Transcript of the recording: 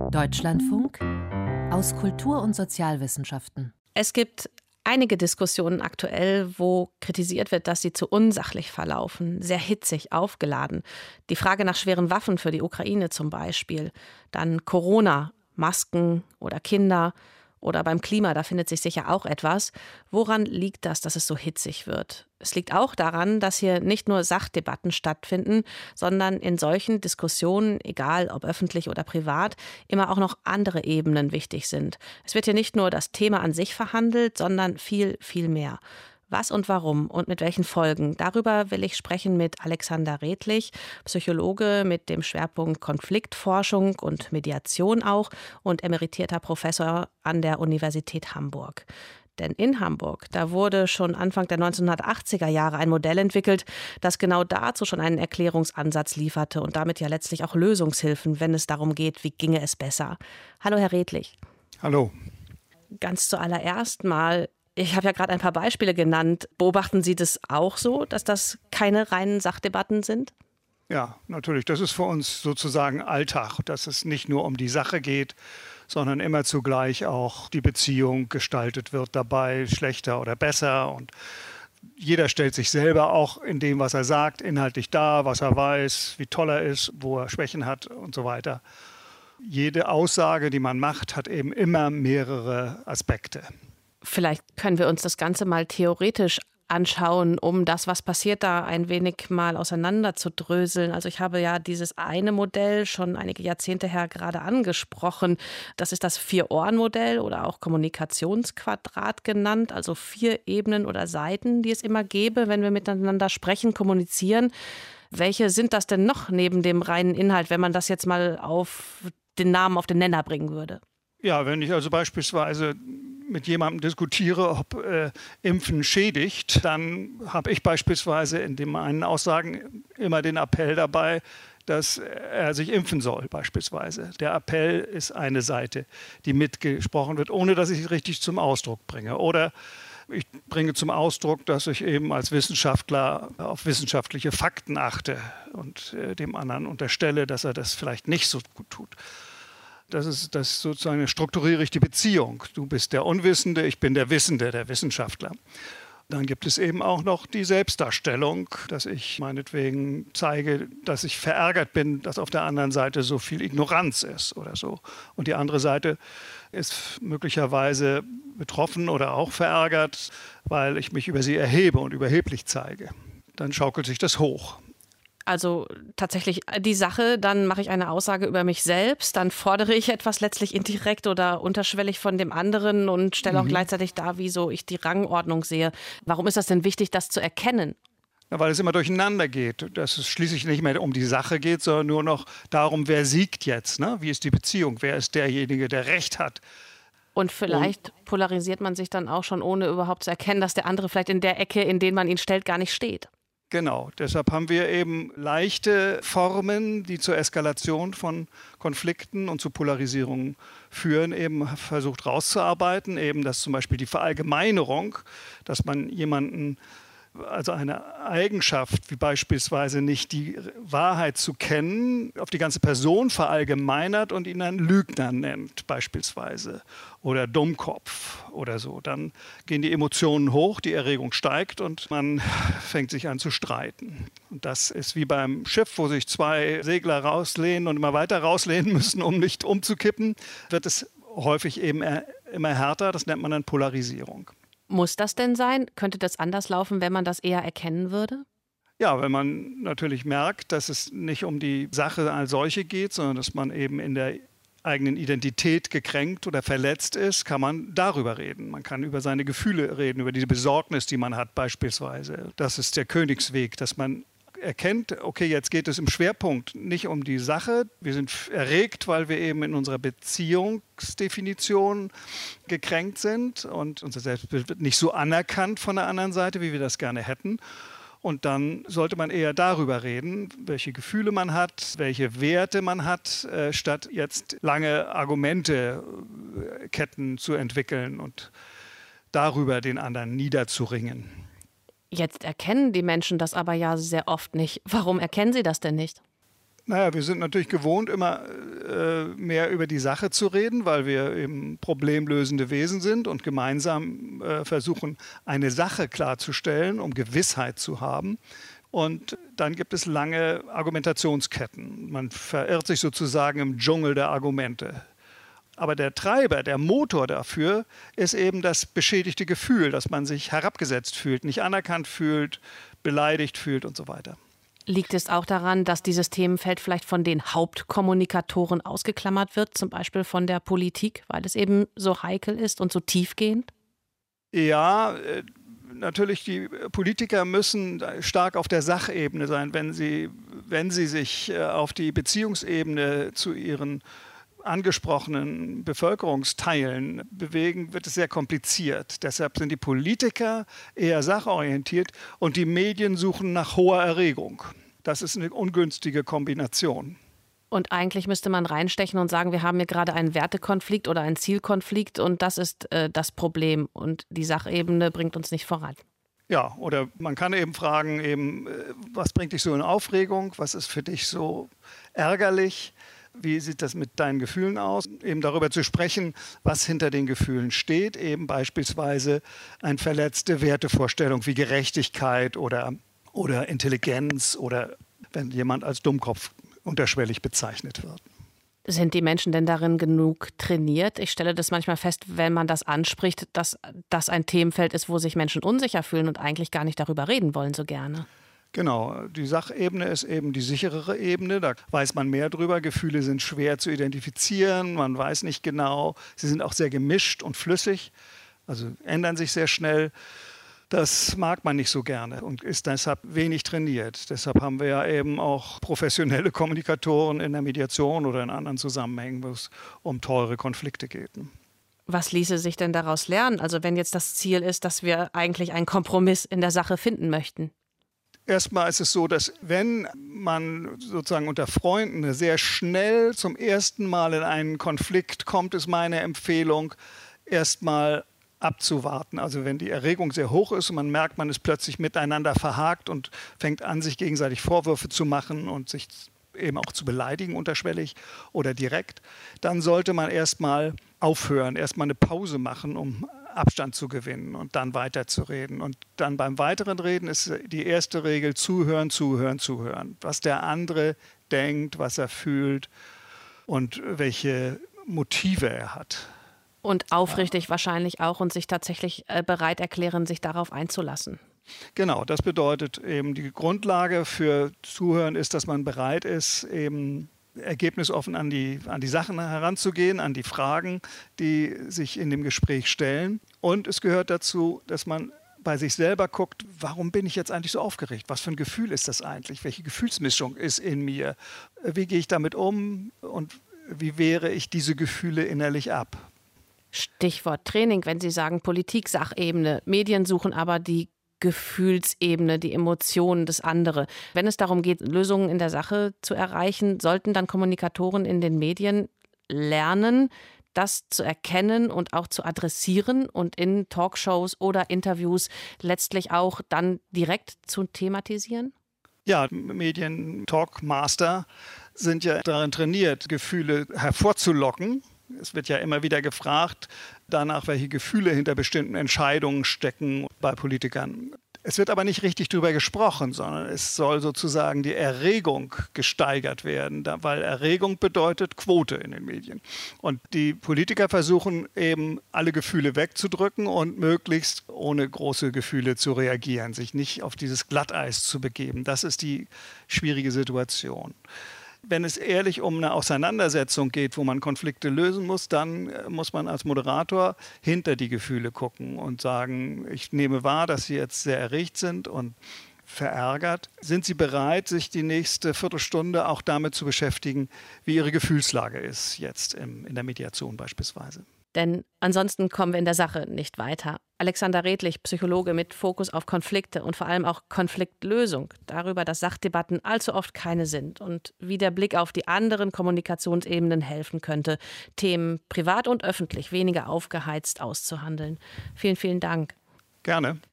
Deutschlandfunk aus Kultur- und Sozialwissenschaften. Es gibt einige Diskussionen aktuell, wo kritisiert wird, dass sie zu unsachlich verlaufen, sehr hitzig, aufgeladen. Die Frage nach schweren Waffen für die Ukraine zum Beispiel. Dann Corona, Masken oder Kinder. Oder beim Klima, da findet sich sicher auch etwas. Woran liegt das, dass es so hitzig wird? Es liegt auch daran, dass hier nicht nur Sachdebatten stattfinden, sondern in solchen Diskussionen, egal ob öffentlich oder privat, immer auch noch andere Ebenen wichtig sind. Es wird hier nicht nur das Thema an sich verhandelt, sondern viel, viel mehr. Was und warum und mit welchen Folgen? Darüber will ich sprechen mit Alexander Redlich, Psychologe mit dem Schwerpunkt Konfliktforschung und Mediation auch und emeritierter Professor an der Universität Hamburg. Denn in Hamburg, da wurde schon Anfang der 1980er Jahre ein Modell entwickelt, das genau dazu schon einen Erklärungsansatz lieferte und damit ja letztlich auch Lösungshilfen, wenn es darum geht, wie ginge es besser. Hallo, Herr Redlich. Hallo. Ganz zuallererst mal, ich habe ja gerade ein paar Beispiele genannt. Beobachten Sie das auch so, dass das keine reinen Sachdebatten sind? Ja, natürlich. Das ist für uns sozusagen Alltag, dass es nicht nur um die Sache geht, sondern immer zugleich auch die Beziehung gestaltet wird dabei, schlechter oder besser. Und jeder stellt sich selber auch in dem, was er sagt, inhaltlich dar, was er weiß, wie toll er ist, wo er Schwächen hat und so weiter. Jede Aussage, die man macht, hat eben immer mehrere Aspekte. Vielleicht können wir uns das Ganze mal theoretisch anschauen, um das, was passiert, da ein wenig mal auseinander zu dröseln. Also ich habe ja dieses eine Modell schon einige Jahrzehnte her gerade angesprochen. Das ist das Vier-Ohren-Modell oder auch Kommunikationsquadrat genannt, also 4 Ebenen oder Seiten, die es immer gäbe, wenn wir miteinander sprechen, kommunizieren. Welche sind das denn noch neben dem reinen Inhalt, wenn man das jetzt mal auf den Namen, auf den Nenner bringen würde? Ja, wenn ich also beispielsweise mit jemandem diskutiere, ob Impfen schädigt, dann habe ich beispielsweise in meinen Aussagen immer den Appell dabei, dass er sich impfen soll beispielsweise. Der Appell ist eine Seite, die mitgesprochen wird, ohne dass ich es richtig zum Ausdruck bringe. Oder ich bringe zum Ausdruck, dass ich eben als Wissenschaftler auf wissenschaftliche Fakten achte und dem anderen unterstelle, dass er das vielleicht nicht so gut tut. Das sozusagen strukturiere ich die Beziehung. Du bist der Unwissende, ich bin der Wissende, der Wissenschaftler. Dann gibt es eben auch noch die Selbstdarstellung, dass ich meinetwegen zeige, dass ich verärgert bin, dass auf der anderen Seite so viel Ignoranz ist oder so. Und die andere Seite ist möglicherweise betroffen oder auch verärgert, weil ich mich über sie erhebe und überheblich zeige. Dann schaukelt sich das hoch. Also tatsächlich die Sache, dann mache ich eine Aussage über mich selbst, dann fordere ich etwas letztlich indirekt oder unterschwellig von dem anderen und stelle auch gleichzeitig dar, wieso ich die Rangordnung sehe. Warum ist das denn wichtig, das zu erkennen? Ja, weil es immer durcheinander geht, dass es schließlich nicht mehr um die Sache geht, sondern nur noch darum, wer siegt jetzt, ne? Wie ist die Beziehung, wer ist derjenige, der Recht hat. Und vielleicht polarisiert man sich dann auch schon, ohne überhaupt zu erkennen, dass der andere vielleicht in der Ecke, in den man ihn stellt, gar nicht steht. Genau, deshalb haben wir eben leichte Formen, die zur Eskalation von Konflikten und zu Polarisierungen führen, eben versucht rauszuarbeiten, eben dass zum Beispiel die Verallgemeinerung, dass man jemanden, also eine Eigenschaft wie beispielsweise nicht die Wahrheit zu kennen, auf die ganze Person verallgemeinert und ihn dann Lügner nennt beispielsweise oder Dummkopf oder so. Dann gehen die Emotionen hoch, die Erregung steigt und man fängt sich an zu streiten. Und das ist wie beim Schiff, wo sich 2 Segler rauslehnen und immer weiter rauslehnen müssen, um nicht umzukippen, wird es häufig eben immer härter. Das nennt man dann Polarisierung. Muss das denn sein? Könnte das anders laufen, wenn man das eher erkennen würde? Ja, wenn man natürlich merkt, dass es nicht um die Sache als solche geht, sondern dass man eben in der eigenen Identität gekränkt oder verletzt ist, kann man darüber reden. Man kann über seine Gefühle reden, über diese Besorgnis, die man hat beispielsweise. Das ist der Königsweg, dass man erkennt, okay, jetzt geht es im Schwerpunkt nicht um die Sache. Wir sind erregt, weil wir eben in unserer Beziehungsdefinition gekränkt sind und unser Selbstbild wird nicht so anerkannt von der anderen Seite, wie wir das gerne hätten. Und dann sollte man eher darüber reden, welche Gefühle man hat, welche Werte man hat, statt jetzt lange Argumenteketten zu entwickeln und darüber den anderen niederzuringen. Jetzt erkennen die Menschen das aber ja sehr oft nicht. Warum erkennen sie das denn nicht? Naja, wir sind natürlich gewohnt, immer mehr über die Sache zu reden, weil wir eben problemlösende Wesen sind und gemeinsam versuchen, eine Sache klarzustellen, um Gewissheit zu haben. Und dann gibt es lange Argumentationsketten. Man verirrt sich sozusagen im Dschungel der Argumente. Aber der Treiber, der Motor dafür ist eben das beschädigte Gefühl, dass man sich herabgesetzt fühlt, nicht anerkannt fühlt, beleidigt fühlt und so weiter. Liegt es auch daran, dass dieses Themenfeld vielleicht von den Hauptkommunikatoren ausgeklammert wird, zum Beispiel von der Politik, weil es eben so heikel ist und so tiefgehend? Ja, natürlich, die Politiker müssen stark auf der Sachebene sein. Wenn sie sich auf die Beziehungsebene zu ihren angesprochenen Bevölkerungsteilen bewegen, wird es sehr kompliziert. Deshalb sind die Politiker eher sachorientiert und die Medien suchen nach hoher Erregung. Das ist eine ungünstige Kombination. Und eigentlich müsste man reinstechen und sagen, wir haben hier gerade einen Wertekonflikt oder einen Zielkonflikt und das ist das Problem und die Sachebene bringt uns nicht voran. Ja, oder man kann eben fragen, was bringt dich so in Aufregung, was ist für dich so ärgerlich? Wie sieht das mit deinen Gefühlen aus? Eben darüber zu sprechen, was hinter den Gefühlen steht. Eben beispielsweise eine verletzte Wertevorstellung wie Gerechtigkeit oder Intelligenz oder wenn jemand als Dummkopf unterschwellig bezeichnet wird. Sind die Menschen denn darin genug trainiert? Ich stelle das manchmal fest, wenn man das anspricht, dass das ein Themenfeld ist, wo sich Menschen unsicher fühlen und eigentlich gar nicht darüber reden wollen so gerne. Genau, die Sachebene ist eben die sicherere Ebene, da weiß man mehr drüber. Gefühle sind schwer zu identifizieren, man weiß nicht genau, sie sind auch sehr gemischt und flüssig, also ändern sich sehr schnell. Das mag man nicht so gerne und ist deshalb wenig trainiert. Deshalb haben wir ja eben auch professionelle Kommunikatoren in der Mediation oder in anderen Zusammenhängen, wo es um teure Konflikte geht. Was ließe sich denn daraus lernen? Also wenn jetzt das Ziel ist, dass wir eigentlich einen Kompromiss in der Sache finden möchten. Erstmal ist es so, dass wenn man sozusagen unter Freunden sehr schnell zum ersten Mal in einen Konflikt kommt, ist meine Empfehlung, erstmal abzuwarten. Also wenn die Erregung sehr hoch ist und man merkt, man ist plötzlich miteinander verhakt und fängt an, sich gegenseitig Vorwürfe zu machen und sich eben auch zu beleidigen unterschwellig oder direkt, dann sollte man erstmal aufhören, erstmal eine Pause machen, um Abstand zu gewinnen und dann weiterzureden. Und dann beim weiteren Reden ist die erste Regel zuhören, zuhören, zuhören. Was der andere denkt, was er fühlt und welche Motive er hat. Und aufrichtig wahrscheinlich auch und sich tatsächlich bereit erklären, sich darauf einzulassen. Genau, das bedeutet eben, die Grundlage für Zuhören ist, dass man bereit ist, eben ergebnisoffen an die Sachen heranzugehen, an die Fragen, die sich in dem Gespräch stellen. Und es gehört dazu, dass man bei sich selber guckt, warum bin ich jetzt eigentlich so aufgeregt? Was für ein Gefühl ist das eigentlich? Welche Gefühlsmischung ist in mir? Wie gehe ich damit um und wie wehre ich diese Gefühle innerlich ab? Stichwort Training, wenn Sie sagen Politik, Sachebene. Medien suchen aber die Gefühlsebene, die Emotionen, das andere. Wenn es darum geht, Lösungen in der Sache zu erreichen, sollten dann Kommunikatoren in den Medien lernen, das zu erkennen und auch zu adressieren und in Talkshows oder Interviews letztlich auch dann direkt zu thematisieren? Ja, Medien-Talkmaster sind ja darin trainiert, Gefühle hervorzulocken. Es wird ja immer wieder gefragt danach, welche Gefühle hinter bestimmten Entscheidungen stecken bei Politikern. Es wird aber nicht richtig darüber gesprochen, sondern es soll sozusagen die Erregung gesteigert werden, weil Erregung bedeutet Quote in den Medien. Und die Politiker versuchen eben, alle Gefühle wegzudrücken und möglichst ohne große Gefühle zu reagieren, sich nicht auf dieses Glatteis zu begeben. Das ist die schwierige Situation. Wenn es ehrlich um eine Auseinandersetzung geht, wo man Konflikte lösen muss, dann muss man als Moderator hinter die Gefühle gucken und sagen, ich nehme wahr, dass Sie jetzt sehr erregt sind und verärgert. Sind Sie bereit, sich die nächste Viertelstunde auch damit zu beschäftigen, wie Ihre Gefühlslage ist, jetzt in der Mediation beispielsweise? Denn ansonsten kommen wir in der Sache nicht weiter. Alexander Redlich, Psychologe mit Fokus auf Konflikte und vor allem auch Konfliktlösung. Darüber, dass Sachdebatten allzu oft keine sind und wie der Blick auf die anderen Kommunikationsebenen helfen könnte, Themen privat und öffentlich weniger aufgeheizt auszuhandeln. Vielen, vielen Dank. Gerne.